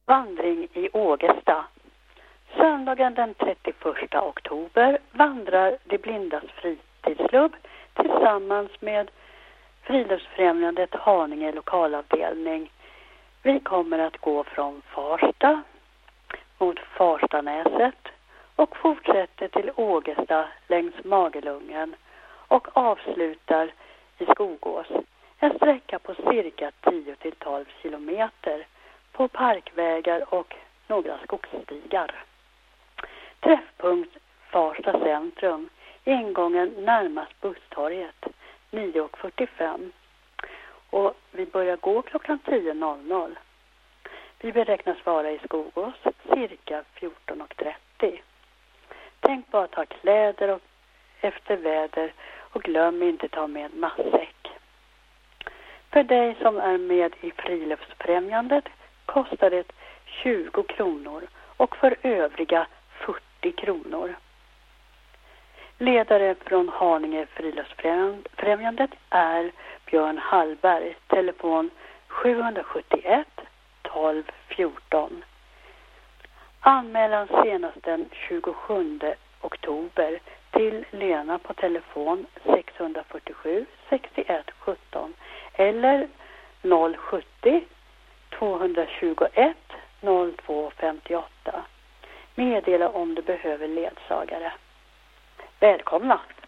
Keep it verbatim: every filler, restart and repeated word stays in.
Vandring i Ågesta. Söndagen den trettioförsta oktober vandrar De blindas fritidsklubb tillsammans med Friluftsfrämjandet Haninge lokalavdelning. Vi kommer att gå från Farsta mot Farstanäset och fortsätter till Ågesta längs Magelungen och avslutar i Skogås. En sträcka på cirka tio till tolv kilometer på parkvägar och några skogsstigar. Träffpunkt Farsta centrum, ingången närmast busstorget nio fyrtiofem och vi börjar gå klockan tio. Vi beräknas vara i Skogås cirka fjorton trettio. Tänk på att ha kläder och efter väder och glöm inte ta med matsäck. För dig som är med i Friluftsfrämjandet kostar det tjugo kronor och för övriga fyrtio kronor. Ledare från Haninge Friluftsfrämjandet är Björn Hallberg, telefon sju sju ett tolv fjorton. Anmälan senast den tjugosjunde oktober till Lena på telefon sex fyra sju sextioett sjutton eller noll sjuttio tvåhundratjugoett noll två femtioåtta. Meddela om du behöver ledsagare. Välkomna!